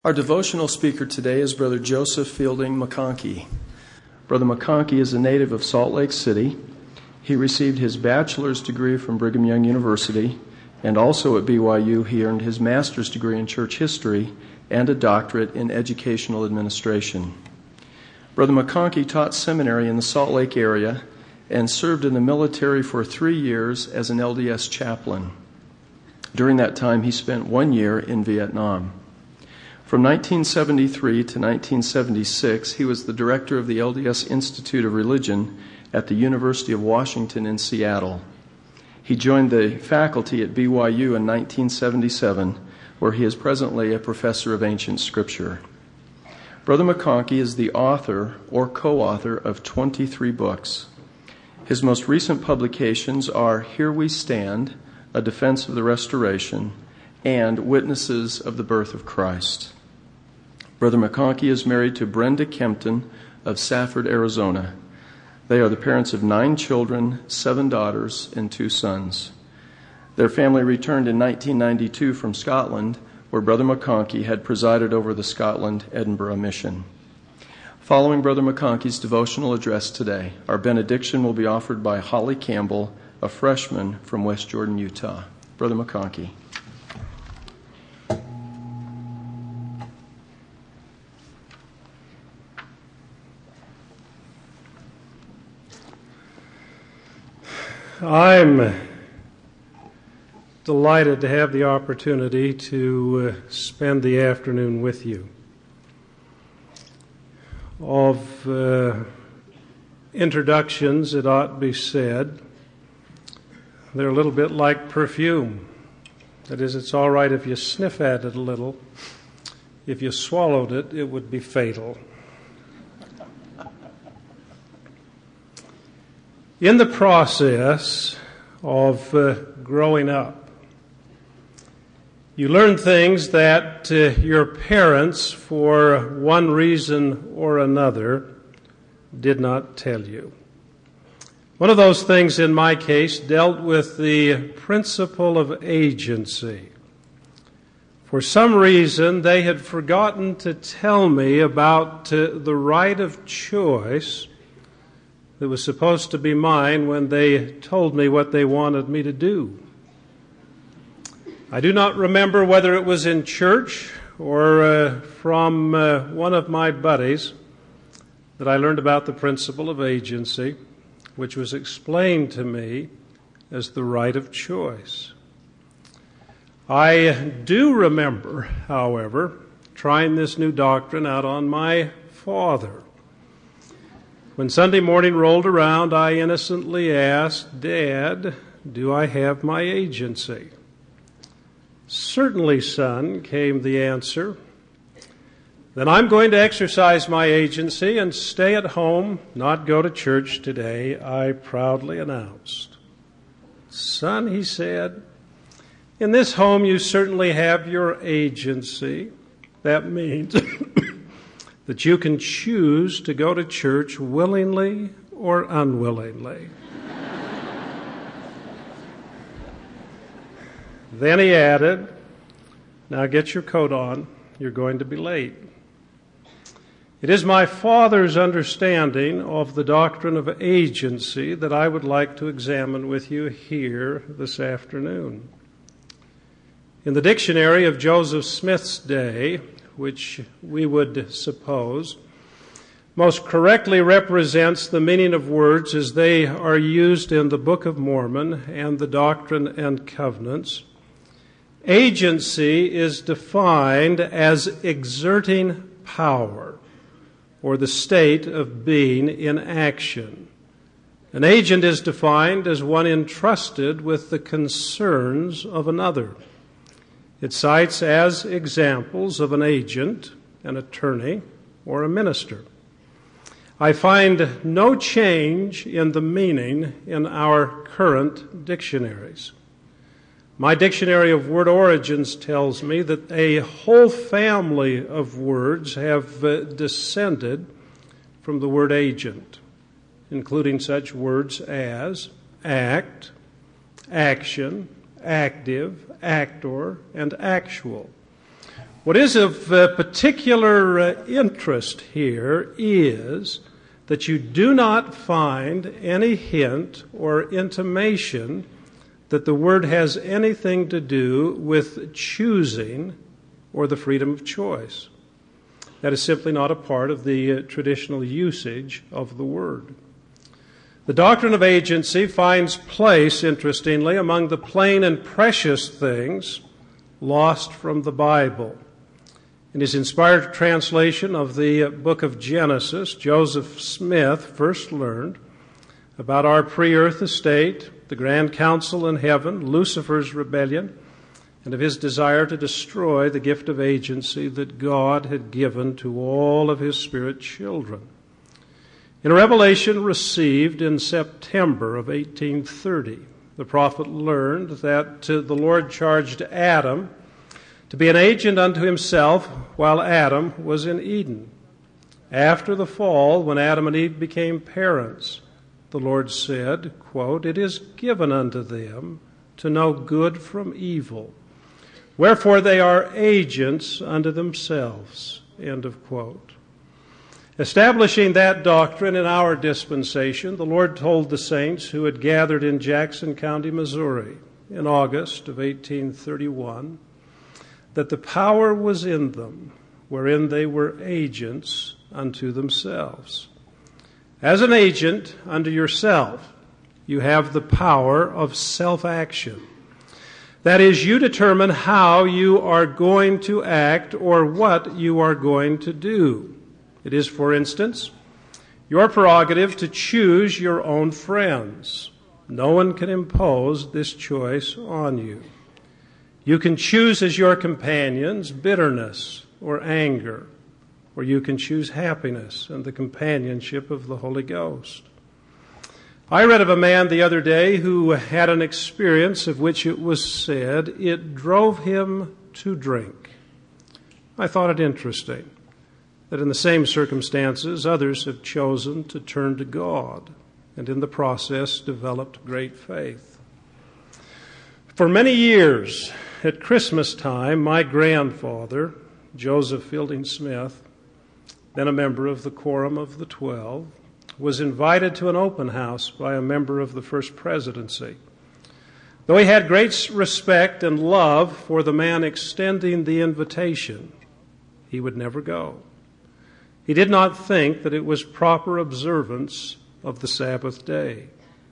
Our devotional speaker today is Brother Joseph Fielding McConkie. Brother McConkie is a native of Salt Lake City. He received his bachelor's degree from Brigham Young University, and also at BYU he earned his master's degree in church history and a doctorate in educational administration. Brother McConkie taught seminary in the Salt Lake area and served in the military for 3 years as an LDS chaplain. During that time, he spent 1 year in Vietnam. From 1973 to 1976, he was the director of the LDS Institute of Religion at the University of Washington in Seattle. He joined the faculty at BYU in 1977, where he is presently a professor of ancient scripture. Brother McConkie is the author or co-author of 23 books. His most recent publications are Here We Stand, A Defense of the Restoration, and Witnesses of the Birth of Christ. Brother McConkie is married to Brenda Kempton of Safford, Arizona. They are the parents of 9 children, 7 daughters, and 2 sons. Their family returned in 1992 from Scotland, where Brother McConkie had presided over the Scotland-Edinburgh mission. Following Brother McConkie's devotional address today, our benediction will be offered by Holly Campbell, a freshman from West Jordan, Utah. Brother McConkie. I'm delighted to have the opportunity to spend the afternoon with you. Of introductions, it ought to be said, they're a little bit like perfume. That is, it's all right if you sniff at it a little. If you swallowed it, it would be fatal. In the process of growing up, you learn things that your parents, for one reason or another, did not tell you. One of those things, in my case, dealt with the principle of agency. For some reason, they had forgotten to tell me about the right of choice that was supposed to be mine when they told me what they wanted me to do. I do not remember whether it was in church or from one of my buddies that I learned about the principle of agency, which was explained to me as the right of choice. I do remember, however, trying this new doctrine out on my father. When Sunday morning rolled around, I innocently asked, "Dad, do I have my agency?" "Certainly, son," came the answer. "Then I'm going to exercise my agency and stay at home, not go to church today," I proudly announced. "Son," he said, "in this home you certainly have your agency. That means that you can choose to go to church willingly or unwillingly." Then he added, "Now get your coat on. You're going to be late." It is my father's understanding of the doctrine of agency that I would like to examine with you here this afternoon. In the dictionary of Joseph Smith's day, which we would suppose most correctly represents the meaning of words as they are used in the Book of Mormon and the Doctrine and Covenants, agency is defined as exerting power, or the state of being in action. An agent is defined as one entrusted with the concerns of another. It cites as examples of an agent, an attorney, or a minister. I find no change in the meaning in our current dictionaries. My dictionary of word origins tells me that a whole family of words have descended from the word agent, including such words as act, action, active, actor, and actual. What is of particular interest here is that you do not find any hint or intimation that the word has anything to do with choosing or the freedom of choice. That is simply not a part of the traditional usage of the word. The doctrine of agency finds place, interestingly, among the plain and precious things lost from the Bible. In his inspired translation of the book of Genesis, Joseph Smith first learned about our pre-earth estate, the grand council in heaven, Lucifer's rebellion, and of his desire to destroy the gift of agency that God had given to all of his spirit children. In a revelation received in September of 1830, the prophet learned that the Lord charged Adam to be an agent unto himself while Adam was in Eden. After the fall, when Adam and Eve became parents, the Lord said, quote, "It is given unto them to know good from evil. Wherefore they are agents unto themselves." End of quote. Establishing that doctrine in our dispensation, the Lord told the saints who had gathered in Jackson County, Missouri, in August of 1831, that the power was in them, wherein they were agents unto themselves. As an agent unto yourself, you have the power of self-action. That is, you determine how you are going to act or what you are going to do. It is, for instance, your prerogative to choose your own friends. No one can impose this choice on you. You can choose as your companions bitterness or anger, or you can choose happiness and the companionship of the Holy Ghost. I read of a man the other day who had an experience of which it was said it drove him to drink. I thought it interesting that in the same circumstances others have chosen to turn to God and in the process developed great faith. For many years, at Christmas time, my grandfather, Joseph Fielding Smith, then a member of the Quorum of the 12, was invited to an open house by a member of the First Presidency. Though he had great respect and love for the man extending the invitation, he would never go. He did not think that it was proper observance of the Sabbath day.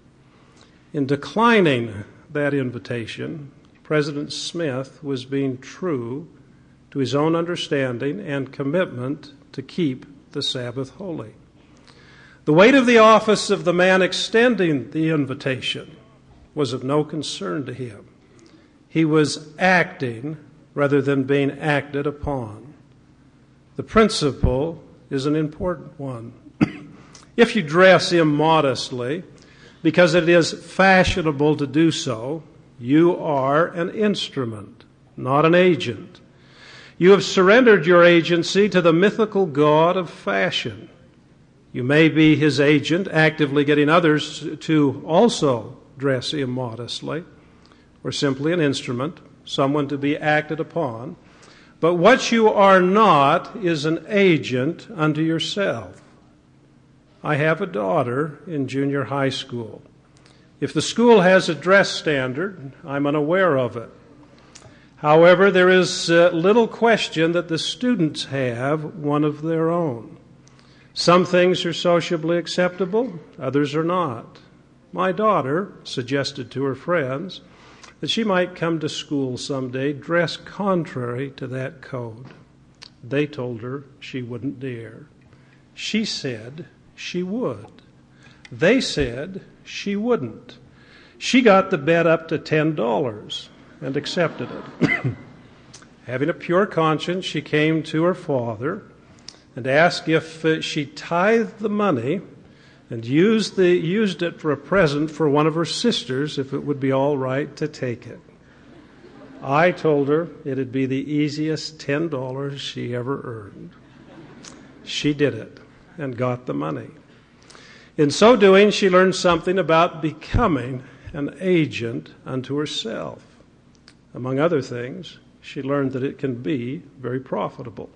In declining that invitation, President Smith was being true to his own understanding and commitment to keep the Sabbath holy. The weight of the office of the man extending the invitation was of no concern to him. He was acting rather than being acted upon. The principle is an important one. If you dress immodestly because it is fashionable to do so, you are an instrument, not an agent. You have surrendered your agency to the mythical god of fashion. You may be his agent, actively getting others to also dress immodestly, or simply an instrument, someone to be acted upon. But what you are not is an agent unto yourself. I have a daughter in junior high school. If the school has a dress standard, I'm unaware of it. However, there is little question that the students have one of their own. Some things are sociably acceptable, others are not. My daughter suggested to her friends that she might come to school someday dressed contrary to that code. They told her she wouldn't dare. She said she would. They said she wouldn't. She got the bet up to $10 and accepted it. Having a pure conscience, she came to her father and asked if she tithed the money and used it for a present for one of her sisters, if it would be all right to take it. I told her it'd be the easiest $10 she ever earned. She did it and got the money. In so doing, she learned something about becoming an agent unto herself. Among other things, she learned that it can be very profitable.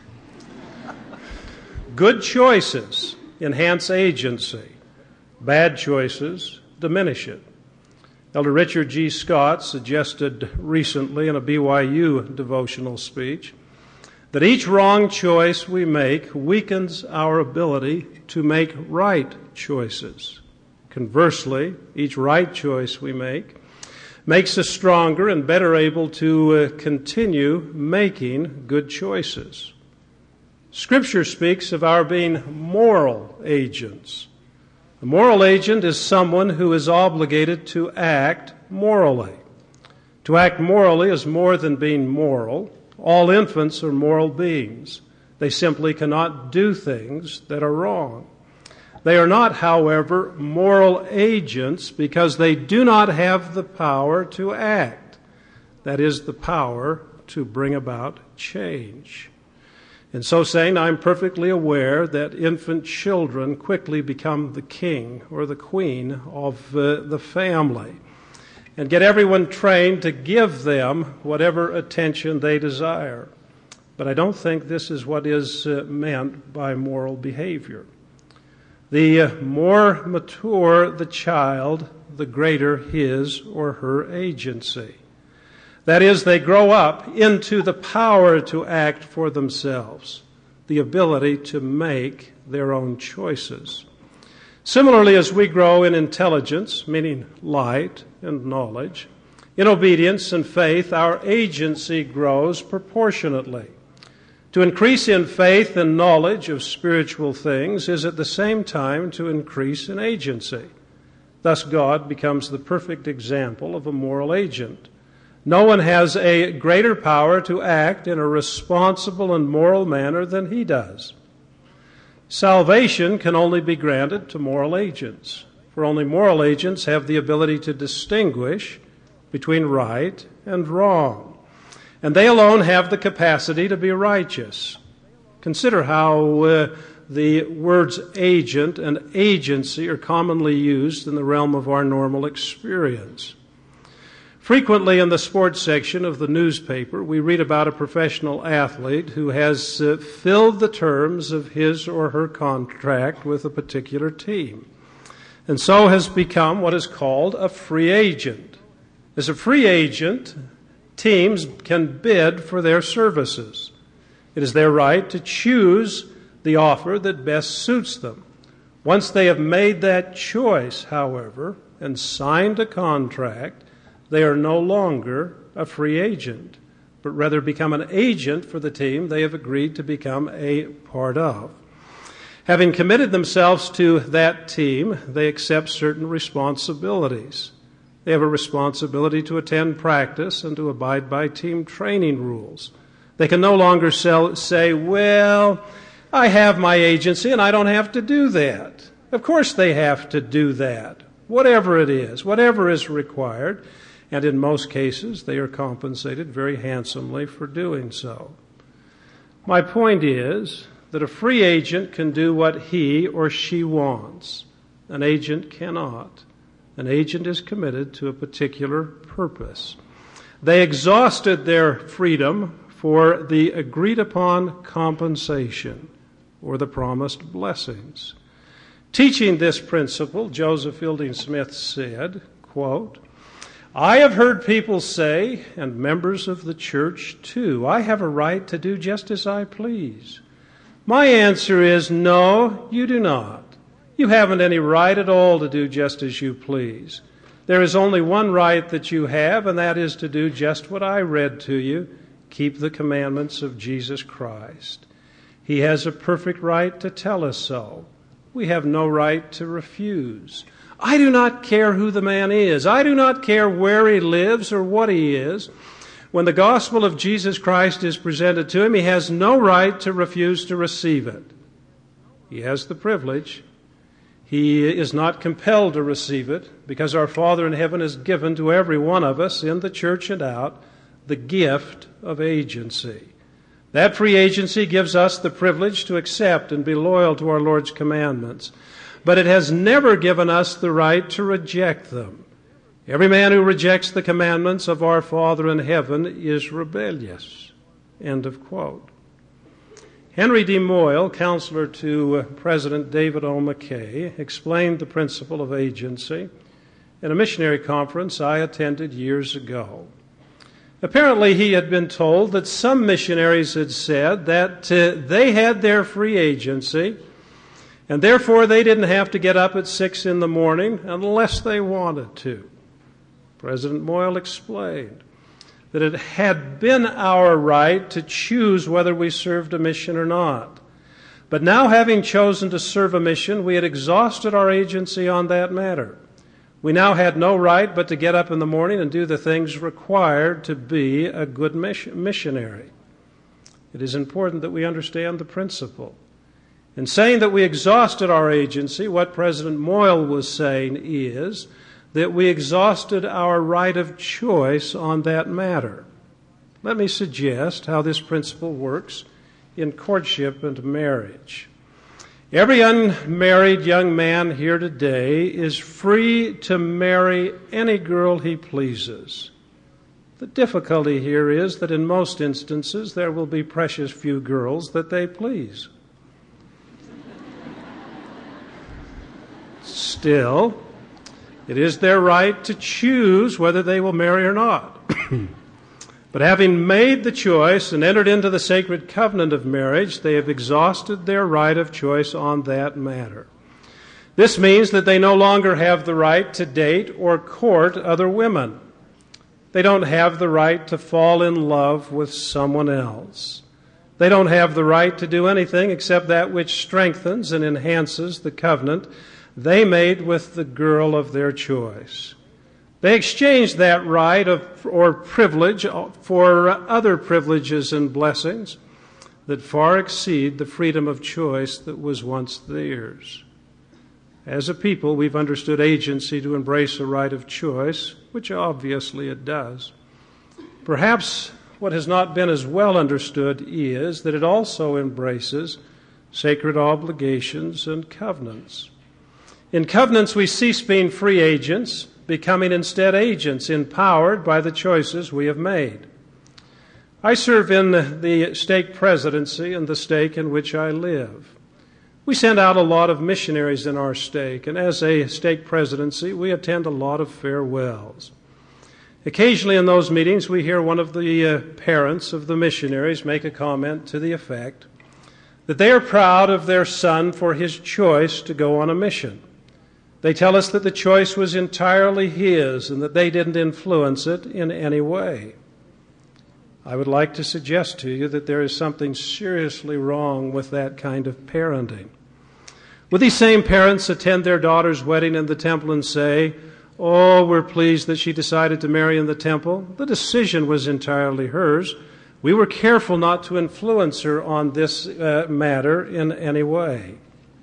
Good choices enhance agency. Bad choices diminish it. Elder Richard G. Scott suggested recently in a BYU devotional speech that each wrong choice we make weakens our ability to make right choices. Conversely, each right choice we make makes us stronger and better able to continue making good choices. Scripture speaks of our being moral agents. A moral agent is someone who is obligated to act morally. To act morally is more than being moral. All infants are moral beings. They simply cannot do things that are wrong. They are not, however, moral agents because they do not have the power to act. That is, the power to bring about change. In so saying, I'm perfectly aware that infant children quickly become the king or the queen of the family and get everyone trained to give them whatever attention they desire. But I don't think this is what is meant by moral behavior. The more mature the child, the greater his or her agency. That is, they grow up into the power to act for themselves, the ability to make their own choices. Similarly, as we grow in intelligence, meaning light and knowledge, in obedience and faith, our agency grows proportionately. To increase in faith and knowledge of spiritual things is at the same time to increase in agency. Thus, God becomes the perfect example of a moral agent. No one has a greater power to act in a responsible and moral manner than he does. Salvation can only be granted to moral agents, for only moral agents have the ability to distinguish between right and wrong, and they alone have the capacity to be righteous. Consider how the words agent and agency are commonly used in the realm of our normal experience. Frequently in the sports section of the newspaper, we read about a professional athlete who has filled the terms of his or her contract with a particular team, and so has become what is called a free agent. As a free agent, teams can bid for their services. It is their right to choose the offer that best suits them. Once they have made that choice, however, and signed a contract, they are no longer a free agent, but rather become an agent for the team they have agreed to become a part of. Having committed themselves to that team, they accept certain responsibilities. They have a responsibility to attend practice and to abide by team training rules. They can no longer say, well, I have my agency and I don't have to do that. Of course they have to do that, whatever it is, whatever is required. And in most cases, they are compensated very handsomely for doing so. My point is that a free agent can do what he or she wants. An agent cannot. An agent is committed to a particular purpose. They exhausted their freedom for the agreed-upon compensation or the promised blessings. Teaching this principle, Joseph Fielding Smith said, quote, I have heard people say, and members of the church too, I have a right to do just as I please. My answer is, no, you do not. You haven't any right at all to do just as you please. There is only one right that you have, and that is to do just what I read to you, keep the commandments of Jesus Christ. He has a perfect right to tell us so. We have no right to refuse. I do not care who the man is. I do not care where he lives or what he is. When the gospel of Jesus Christ is presented to him, he has no right to refuse to receive it. He has the privilege. He is not compelled to receive it because our Father in heaven has given to every one of us in the church and out the gift of agency. That free agency gives us the privilege to accept and be loyal to our Lord's commandments. But it has never given us the right to reject them. Every man who rejects the commandments of our Father in heaven is rebellious. End of quote. Henry D. Moyle, counselor to President David O. McKay, explained the principle of agency in a missionary conference I attended years ago. Apparently, he had been told that some missionaries had said that they had their free agency, and therefore they didn't have to get up at 6 in the morning unless they wanted to. President Moyle explained that it had been our right to choose whether we served a mission or not. But now, having chosen to serve a mission, we had exhausted our agency on that matter. We now had no right but to get up in the morning and do the things required to be a good missionary. It is important that we understand the principle. In saying that we exhausted our agency, what President Moyle was saying is that we exhausted our right of choice on that matter. Let me suggest how this principle works in courtship and marriage. Every unmarried young man here today is free to marry any girl he pleases. The difficulty here is that in most instances there will be precious few girls that they please. Still, it is their right to choose whether they will marry or not. But having made the choice and entered into the sacred covenant of marriage, they have exhausted their right of choice on that matter. This means that they no longer have the right to date or court other women. They don't have the right to fall in love with someone else. They don't have the right to do anything except that which strengthens and enhances the covenant they made with the girl of their choice. They exchanged that right or privilege for other privileges and blessings that far exceed the freedom of choice that was once theirs. As a people, we've understood agency to embrace a right of choice, which obviously it does. Perhaps what has not been as well understood is that it also embraces sacred obligations and covenants. In covenants, we cease being free agents, becoming instead agents empowered by the choices we have made. I serve in the stake presidency in the stake in which I live. We send out a lot of missionaries in our stake, and as a stake presidency, we attend a lot of farewells. Occasionally in those meetings, we hear one of the parents of the missionaries make a comment to the effect that they are proud of their son for his choice to go on a mission. They tell us that the choice was entirely his and that they didn't influence it in any way. I would like to suggest to you that there is something seriously wrong with that kind of parenting. Would these same parents attend their daughter's wedding in the temple and say, "Oh, we're pleased that she decided to marry in the temple. The decision was entirely hers. We were careful not to influence her on this matter in any way"?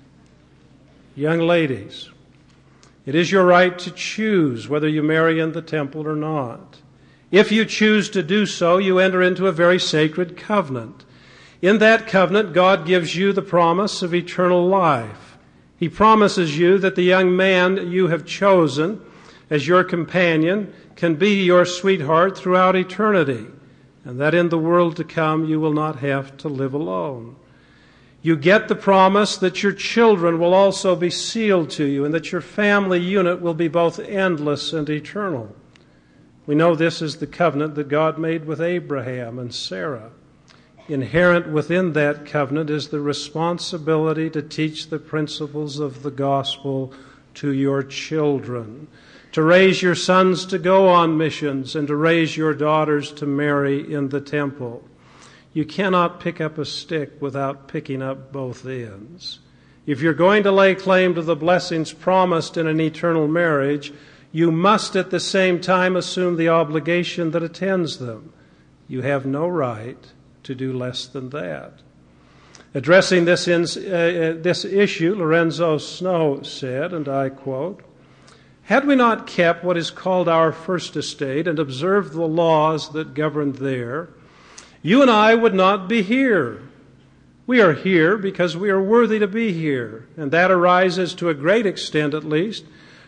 Young ladies, it is your right to choose whether you marry in the temple or not. If you choose to do so, you enter into a very sacred covenant. In that covenant, God gives you the promise of eternal life. He promises you that the young man you have chosen as your companion can be your sweetheart throughout eternity, and that in the world to come you will not have to live alone. You get the promise that your children will also be sealed to you and that your family unit will be both endless and eternal. We know this is the covenant that God made with Abraham and Sarah. Inherent within that covenant is the responsibility to teach the principles of the gospel to your children, to raise your sons to go on missions, and to raise your daughters to marry in the temple. You cannot pick up a stick without picking up both ends. If you're going to lay claim to the blessings promised in an eternal marriage, you must at the same time assume the obligation that attends them. You have no right to do less than that. Addressing this issue, Lorenzo Snow said, and I quote, "Had we not kept what is called our first estate and observed the laws that governed there, you and I would not be here. We are here because we are worthy to be here, and that arises to a great extent at least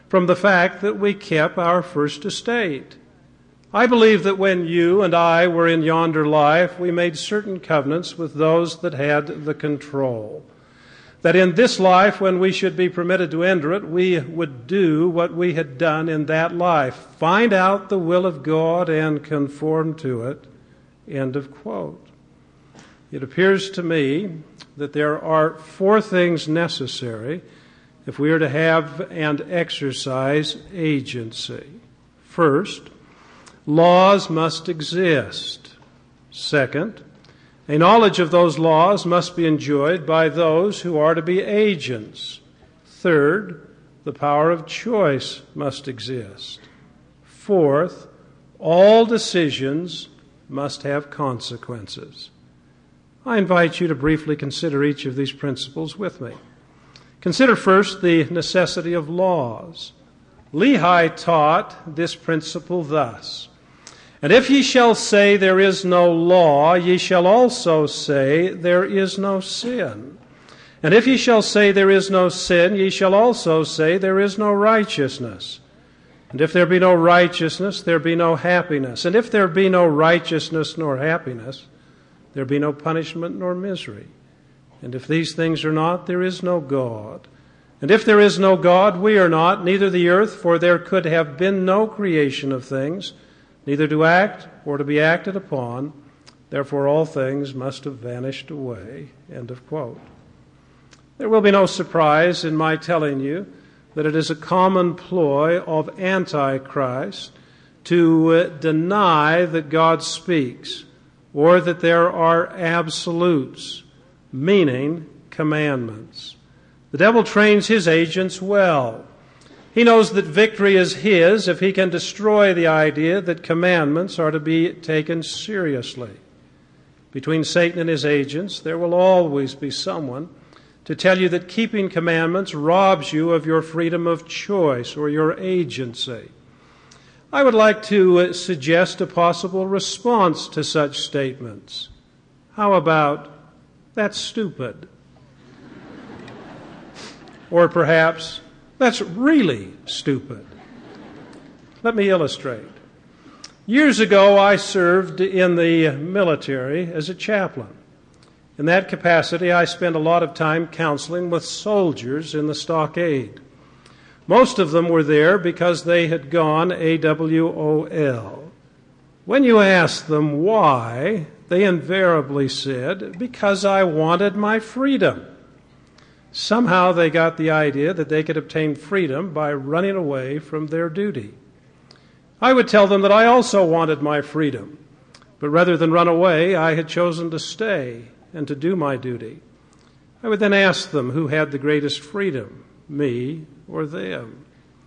from the fact that we kept our first estate. I believe that when you and I were in yonder life, we made certain covenants with those that had the control. That in this life, when we should be permitted to enter it, we would do what we had done in that life. Find out the will of God and conform to it. End of quote. It appears to me that there are 4 things necessary if we are to have and exercise agency. First, laws must exist. Second, a knowledge of those laws must be enjoyed by those who are to be agents. Third, the power of choice must exist. Fourth, all decisions must have consequences. I invite you to briefly consider each of these principles with me. Consider first the necessity of laws. Lehi taught this principle thus: "And if ye shall say there is no law, ye shall also say there is no sin. And if ye shall say there is no sin, ye shall also say there is no righteousness. And if there be no righteousness, there be no happiness. And if there be no righteousness nor happiness, there be no punishment nor misery. And if these things are not, there is no God. And if there is no God, we are not, neither the earth, for there could have been no creation of things, neither to act or to be acted upon. Therefore all things must have vanished away." End of quote. There will be no surprise in my telling you that it is a common ploy of Antichrist to deny that God speaks, or that there are absolutes, meaning commandments. The devil trains his agents well. He knows that victory is his if he can destroy the idea that commandments are to be taken seriously. Between Satan and his agents, there will always be someone to tell you that keeping commandments robs you of your freedom of choice or your agency. I would like to suggest a possible response to such statements. How about, "That's stupid"? Or perhaps, "That's really stupid." Let me illustrate. Years ago, I served in the military as a chaplain. In that capacity, I spent a lot of time counseling with soldiers in the stockade. Most of them were there because they had gone AWOL. When you asked them why, they invariably said, "Because I wanted my freedom." Somehow they got the idea that they could obtain freedom by running away from their duty. I would tell them that I also wanted my freedom, but rather than run away, I had chosen to stay and to do my duty. I would then ask them who had the greatest freedom, me or them.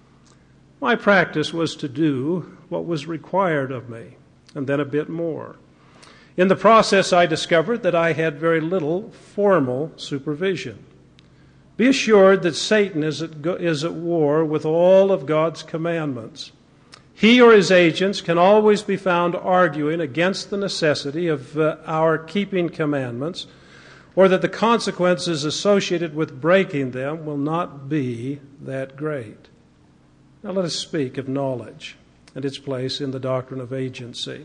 My practice was to do what was required of me, and then a bit more. In the process, I discovered that I had very little formal supervision. Be assured that Satan is at war with all of God's commandments. He or his agents can always be found arguing against the necessity of our keeping commandments, or that the consequences associated with breaking them will not be that great. Now let us speak of knowledge and its place in the doctrine of agency.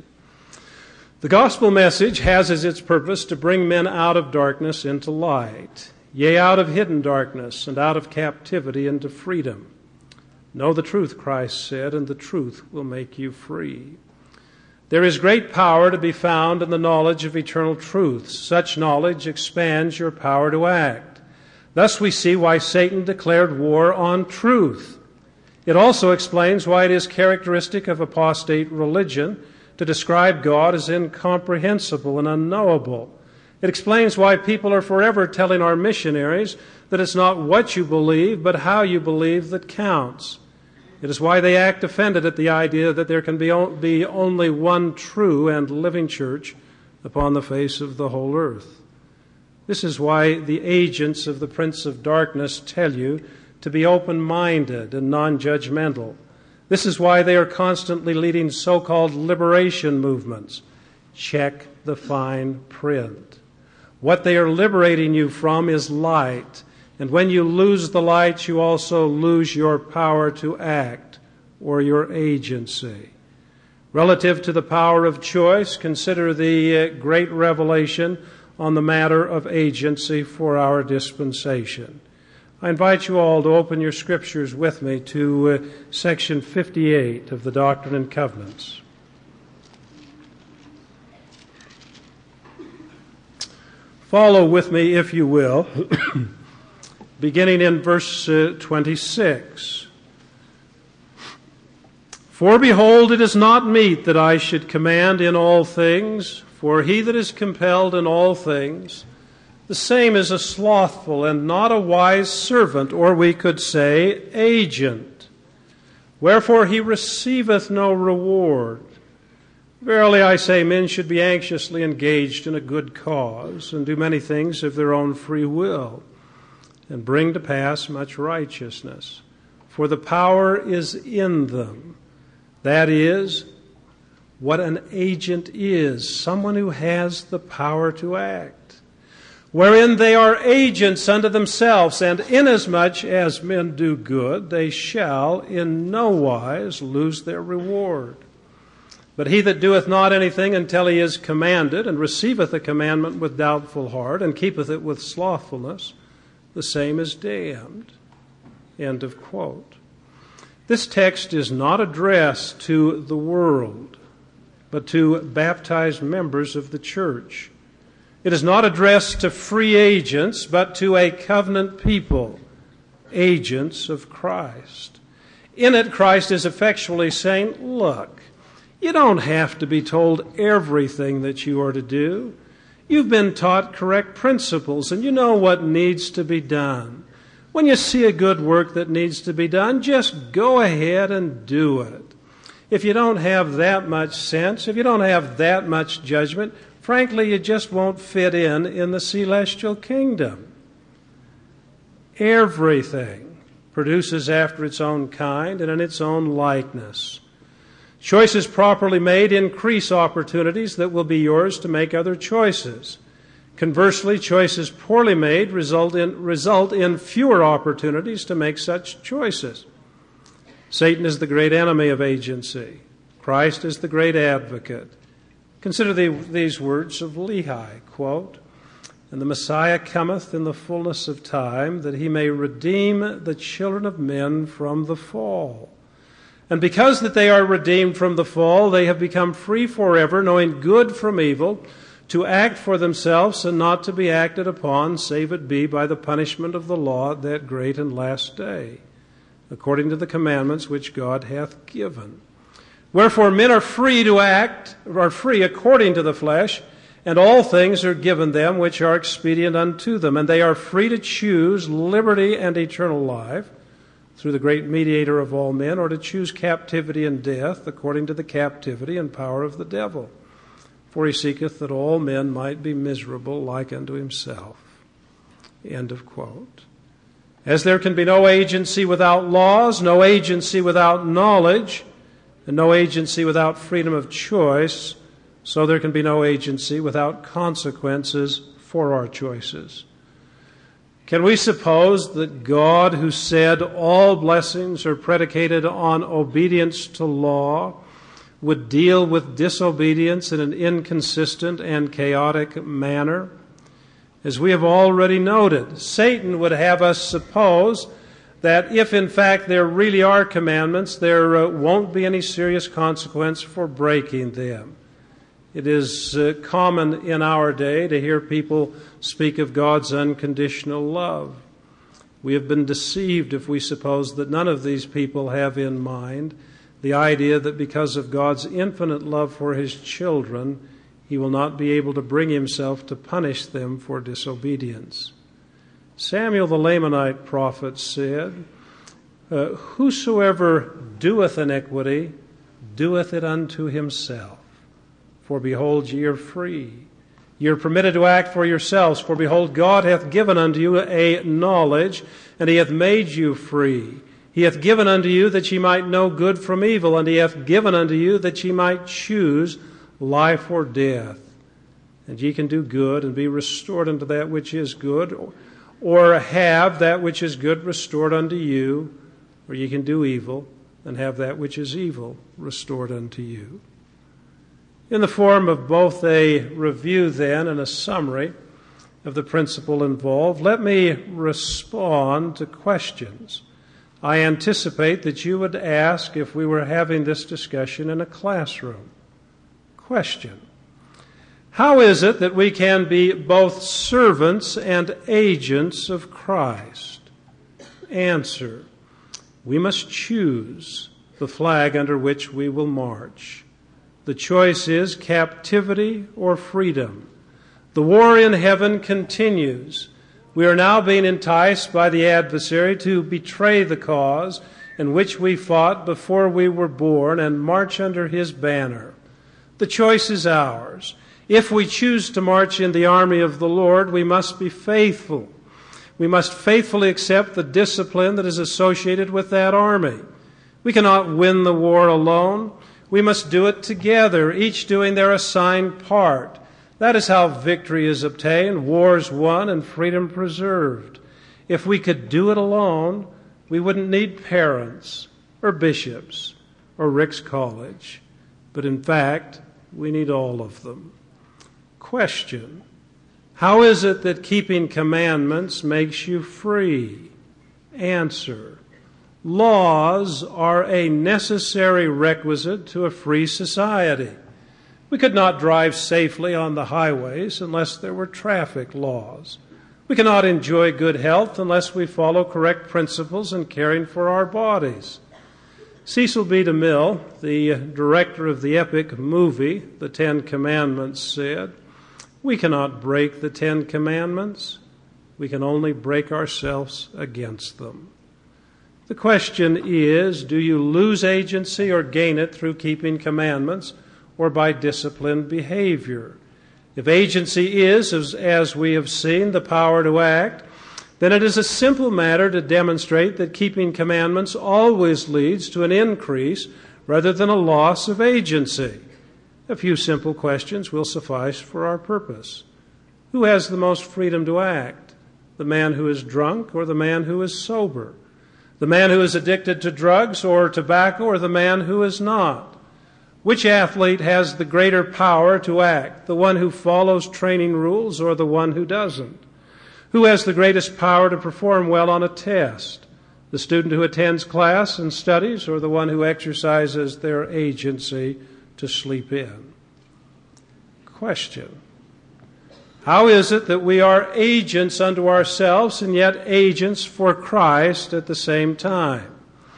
The gospel message has as its purpose to bring men out of darkness into light, yea, out of hidden darkness and out of captivity into freedom. Know the truth, Christ said, and the truth will make you free. There is great power to be found in the knowledge of eternal truths. Such knowledge expands your power to act. Thus we see why Satan declared war on truth. It also explains why it is characteristic of apostate religion to describe God as incomprehensible and unknowable. It explains why people are forever telling our missionaries that it's not what you believe, but how you believe that counts. It is why they act offended at the idea that there can be only one true and living church upon the face of the whole earth. This is why the agents of the Prince of Darkness tell you to be open-minded and non-judgmental. This is why they are constantly leading so-called liberation movements. Check the fine print. What they are liberating you from is light. And when you lose the light, you also lose your power to act, or your agency. Relative to the power of choice, consider the great revelation on the matter of agency for our dispensation. I invite you all to open your scriptures with me to section 58 of the Doctrine and Covenants. Follow with me, if you will, beginning in verse 26. For behold, it is not meet that I should command in all things, for he that is compelled in all things, the same is a slothful and not a wise servant, or we could say agent. Wherefore he receiveth no reward. Verily I say, men should be anxiously engaged in a good cause, and do many things of their own free will, and bring to pass much righteousness. For the power is in them. That is, what an agent is, someone who has the power to act. Wherein they are agents unto themselves, and inasmuch as men do good, they shall in no wise lose their reward. But he that doeth not anything until he is commanded, and receiveth a commandment with doubtful heart, and keepeth it with slothfulness, the same is damned. End of quote. This text is not addressed to the world, but to baptized members of the church. It is not addressed to free agents, but to a covenant people, agents of Christ. In it, Christ is effectually saying, look, you don't have to be told everything that you are to do. You've been taught correct principles, and you know what needs to be done. When you see a good work that needs to be done, just go ahead and do it. If you don't have that much sense, if you don't have that much judgment, frankly, you just won't fit in the celestial kingdom. Everything produces after its own kind and in its own likeness. Choices properly made increase opportunities that will be yours to make other choices. Conversely, choices poorly made result in fewer opportunities to make such choices. Satan is the great enemy of agency. Christ is the great advocate. Consider these words of Lehi, quote, "And the Messiah cometh in the fullness of time, that he may redeem the children of men from the fall. And because that they are redeemed from the fall, they have become free forever, knowing good from evil, to act for themselves and not to be acted upon, save it be by the punishment of the law at that great and last day, according to the commandments which God hath given. Wherefore men are free to act, are free according to the flesh, and all things are given them which are expedient unto them, and they are free to choose liberty and eternal life through the great mediator of all men, or to choose captivity and death according to the captivity and power of the devil. For he seeketh that all men might be miserable like unto himself." End of quote. As there can be no agency without laws, no agency without knowledge, and no agency without freedom of choice, so there can be no agency without consequences for our choices. Can we suppose that God, who said all blessings are predicated on obedience to law, would deal with disobedience in an inconsistent and chaotic manner? As we have already noted, Satan would have us suppose that if in fact there really are commandments, there won't be any serious consequence for breaking them. It is common in our day to hear people speak of God's unconditional love. We have been deceived if we suppose that none of these people have in mind the idea that because of God's infinite love for his children, he will not be able to bring himself to punish them for disobedience. Samuel the Lamanite prophet said, "Whosoever doeth iniquity, doeth it unto himself. For behold, ye are free. Ye are permitted to act for yourselves. For behold, God hath given unto you a knowledge, and he hath made you free. He hath given unto you that ye might know good from evil, and he hath given unto you that ye might choose life or death. And ye can do good and be restored unto that which is good, or have that which is good restored unto you, or ye can do evil and have that which is evil restored unto you. In the form of both a review then and a summary of the principle involved, let me respond to questions I anticipate that you would ask if we were having this discussion in a classroom. Question: how is it that we can be both servants and agents of Christ? Answer: we must choose the flag under which we will march. The choice is captivity or freedom. The war in heaven continues. We are now being enticed by the adversary to betray the cause in which we fought before we were born and march under his banner. The choice is ours. If we choose to march in the army of the Lord, we must be faithful. We must faithfully accept the discipline that is associated with that army. We cannot win the war alone. We must do it together, each doing their assigned part. That is how victory is obtained, wars won, and freedom preserved. If we could do it alone, we wouldn't need parents or bishops or Rick's College. But in fact, we need all of them. Question: how is it that keeping commandments makes you free? Answer: laws are a necessary requisite to a free society. We could not drive safely on the highways unless there were traffic laws. We cannot enjoy good health unless we follow correct principles in caring for our bodies. Cecil B. DeMille, the director of the epic movie The Ten Commandments, said, "We cannot break the Ten Commandments. We can only break ourselves against them." The question is, do you lose agency or gain it through keeping commandments or by disciplined behavior? If agency is, as we have seen, the power to act, then it is a simple matter to demonstrate that keeping commandments always leads to an increase rather than a loss of agency. A few simple questions will suffice for our purpose. Who has the most freedom to act? The man who is drunk or the man who is sober? The man who is addicted to drugs or tobacco or the man who is not? Which athlete has the greater power to act, the one who follows training rules or the one who doesn't? Who has the greatest power to perform well on a test, the student who attends class and studies or the one who exercises their agency to sleep in? Question: how is it that we are agents unto ourselves and yet agents for Christ at the same time?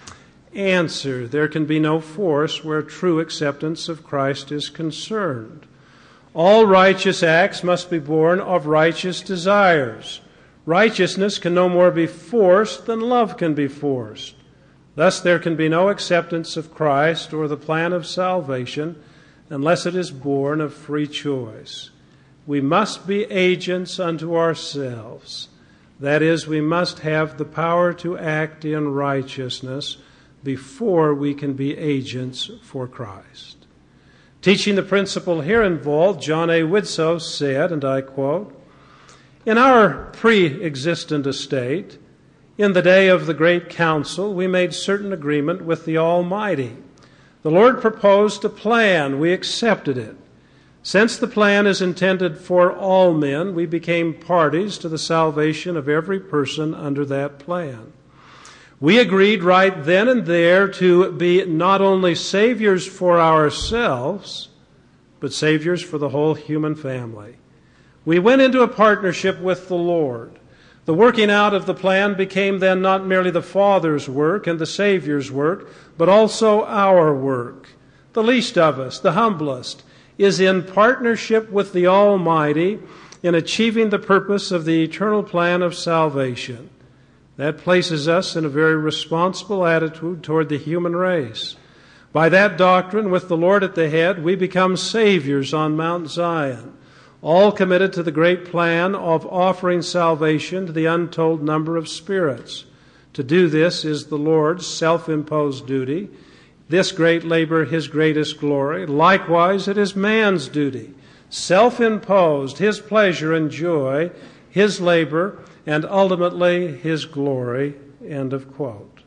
Answer: there can be no force where true acceptance of Christ is concerned. All righteous acts must be born of righteous desires. Righteousness can no more be forced than love can be forced. Thus there can be no acceptance of Christ or the plan of salvation unless it is born of free choice. We must be agents unto ourselves. That is, we must have the power to act in righteousness before we can be agents for Christ. Teaching the principle here involved, John A. Widtsoe said, and I quote, "In our pre-existent estate, in the day of the great council, we made certain agreement with the Almighty. The Lord proposed a plan. We accepted it. Since the plan is intended for all men, we became parties to the salvation of every person under that plan. We agreed right then and there to be not only saviors for ourselves, but saviors for the whole human family. We went into a partnership with the Lord. The working out of the plan became then not merely the Father's work and the Savior's work, but also our work. The least of us, the humblest, is in partnership with the Almighty in achieving the purpose of the eternal plan of salvation. That places us in a very responsible attitude toward the human race. By that doctrine, with the Lord at the head, we become saviors on Mount Zion, all committed to the great plan of offering salvation to the untold number of spirits. To do this is the Lord's self-imposed duty. This great labor, his greatest glory. Likewise, it is man's duty, self-imposed, his pleasure and joy, his labor, and ultimately his glory." End of quote.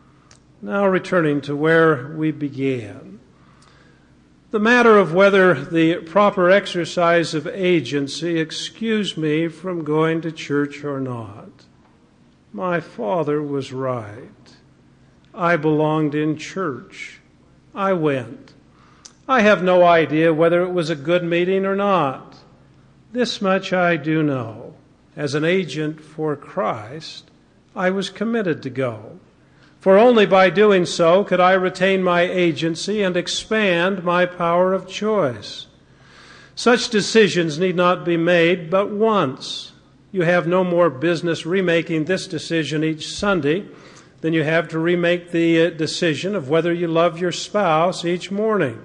Now returning to where we began. The matter of whether the proper exercise of agency excused me from going to church or not. My father was right. I belonged in church. I went. I have no idea whether it was a good meeting or not. This much I do know. As an agent for Christ, I was committed to go. For only by doing so could I retain my agency and expand my power of choice. Such decisions need not be made but once. You have no more business remaking this decision each Sunday than you have to remake the decision of whether you love your spouse each morning,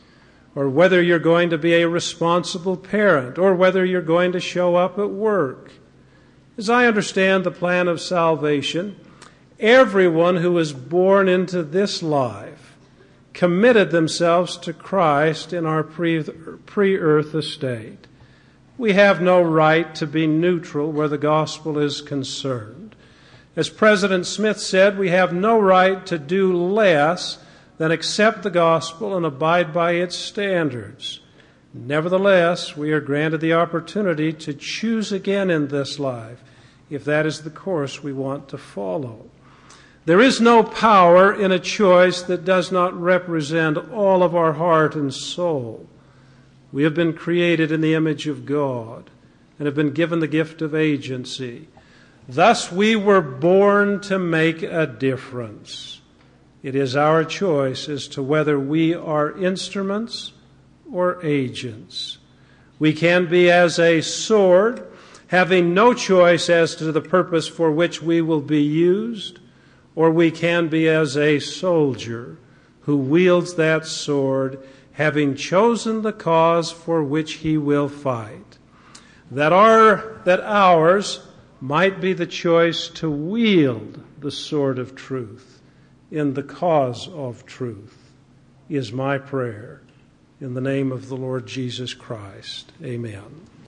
or whether you're going to be a responsible parent, or whether you're going to show up at work. As I understand the plan of salvation, everyone who is born into this life committed themselves to Christ in our pre-earth estate. We have no right to be neutral where the gospel is concerned. As President Smith said, we have no right to do less than accept the gospel and abide by its standards. Nevertheless, we are granted the opportunity to choose again in this life, if that is the course we want to follow. There is no power in a choice that does not represent all of our heart and soul. We have been created in the image of God and have been given the gift of agency. Thus we were born to make a difference. It is our choice as to whether we are instruments or agents. We can be as a sword, having no choice as to the purpose for which we will be used, or we can be as a soldier who wields that sword, having chosen the cause for which he will fight. That ours might be the choice to wield the sword of truth in the cause of truth, is my prayer. In the name of the Lord Jesus Christ, amen.